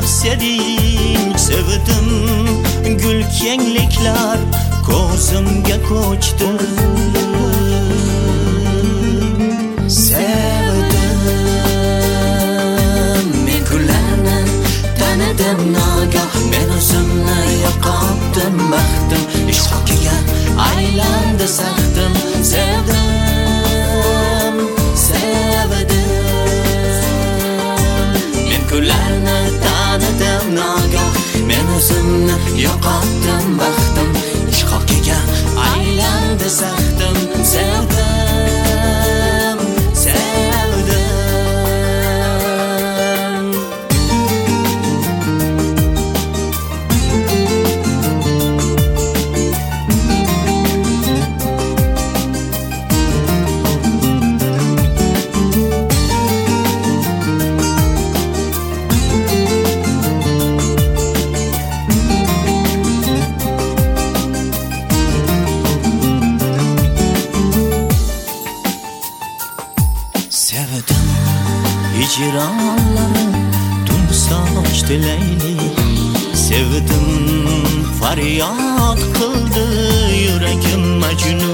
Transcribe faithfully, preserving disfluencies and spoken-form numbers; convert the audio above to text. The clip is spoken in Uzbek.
sevinch sevdim, gul kengliklar ko'zimga ko'chdi. Sevdim men kunlarni, tanidim nagah, men o'zimni yo'qotdim, baxtim ishqoqiga aylandi saxtim. Sevdim, sevdim men kunlarni, tanidim nagah, men o'zimni yo'qotdim, baxtim ishqoqiga aylandi saxtim. Sevdim, sevdim. Sevdim hicranları tun saçtı Leyli. Sevdim faryat kıldı yüreğim Mecnun.